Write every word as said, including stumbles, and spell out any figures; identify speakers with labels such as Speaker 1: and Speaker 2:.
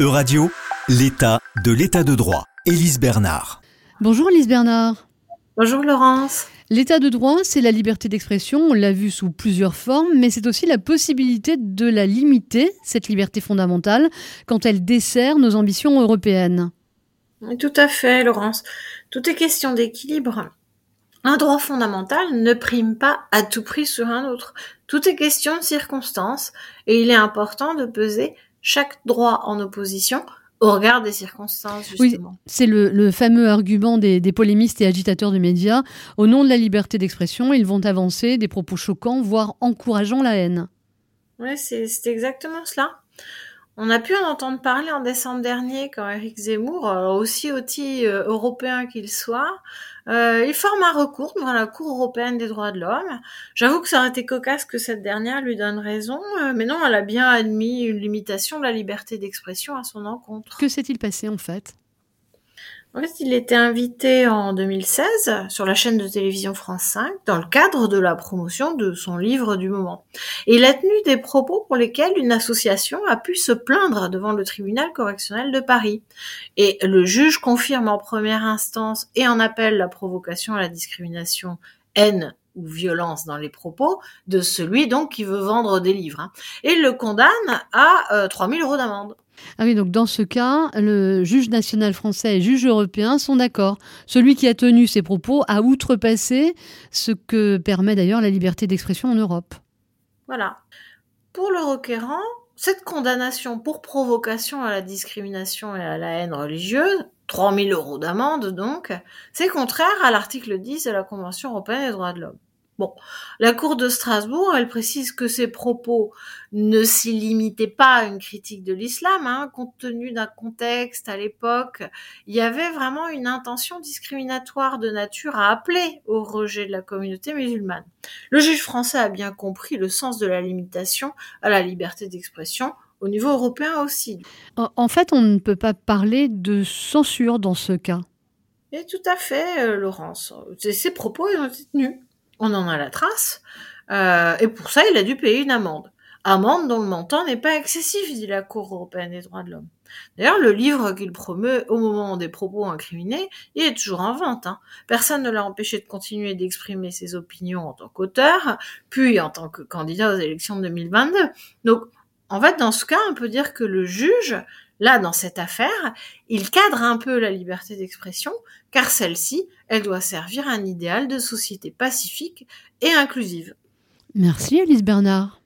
Speaker 1: Euradio, l'état de l'état de droit. Élise Bernard.
Speaker 2: Bonjour Élise Bernard.
Speaker 3: Bonjour Laurence.
Speaker 2: L'état de droit, c'est la liberté d'expression, on l'a vu sous plusieurs formes, mais c'est aussi la possibilité de la limiter, cette liberté fondamentale, quand elle dessert nos ambitions européennes.
Speaker 3: Tout à fait Laurence. Tout est question d'équilibre. Un droit fondamental ne prime pas à tout prix sur un autre. Tout est question de circonstances et il est important de peser chaque droit en opposition au regard des circonstances, justement.
Speaker 2: Oui, c'est le, le fameux argument des, des polémistes et agitateurs de médias. Au nom de la liberté d'expression, ils vont avancer des propos choquants, voire encourageant la haine.
Speaker 3: Oui, c'est, c'est exactement cela. On a pu en entendre parler en décembre dernier quand Éric Zemmour, aussi outil euh, européen qu'il soit, euh, il forme un recours devant la Cour européenne des droits de l'homme. J'avoue que ça aurait été cocasse que cette dernière lui donne raison, euh, mais non, elle a bien admis une limitation de la liberté d'expression à son encontre.
Speaker 2: Que s'est-il passé en fait ?
Speaker 3: En fait, il était invité en deux mille seize sur la chaîne de télévision France cinq dans le cadre de la promotion de son livre du moment. Et il a tenu des propos pour lesquels une association a pu se plaindre devant le tribunal correctionnel de Paris. Et le juge confirme en première instance et en appel la provocation à la discrimination, haine ou violence dans les propos de celui donc qui veut vendre des livres. Hein. Et il le condamne à euh, trois mille euros d'amende.
Speaker 2: Ah oui, donc dans ce cas, le juge national français et le juge européen sont d'accord. Celui qui a tenu ces propos a outrepassé ce que permet d'ailleurs la liberté d'expression en Europe.
Speaker 3: Voilà. Pour le requérant, cette condamnation pour provocation à la discrimination et à la haine religieuse, trois mille euros d'amende donc, c'est contraire à l'article dix de la Convention européenne des droits de l'homme. Bon, la Cour de Strasbourg, elle précise que ces propos ne s'y limitaient pas à une critique de l'islam, hein, compte tenu d'un contexte à l'époque. Il y avait vraiment une intention discriminatoire de nature à appeler au rejet de la communauté musulmane. Le juge français a bien compris le sens de la limitation à la liberté d'expression, au niveau européen aussi.
Speaker 2: En fait, on ne peut pas parler de censure dans ce cas.
Speaker 3: Et tout à fait, euh, Laurence. Ces propos ils ont été tenus. On en a la trace, euh, et pour ça, il a dû payer une amende. Amende dont le montant n'est pas excessif, dit la Cour européenne des droits de l'homme. D'ailleurs, le livre qu'il promeut au moment des propos incriminés, il est toujours en vente. Hein. Personne ne l'a empêché de continuer d'exprimer ses opinions en tant qu'auteur, puis en tant que candidat aux élections de deux mille vingt-deux. Donc, en fait, dans ce cas, on peut dire que le juge, là, dans cette affaire, il cadre un peu la liberté d'expression, car celle-ci, elle doit servir un idéal de société pacifique et inclusive.
Speaker 2: Merci Élise Bernard.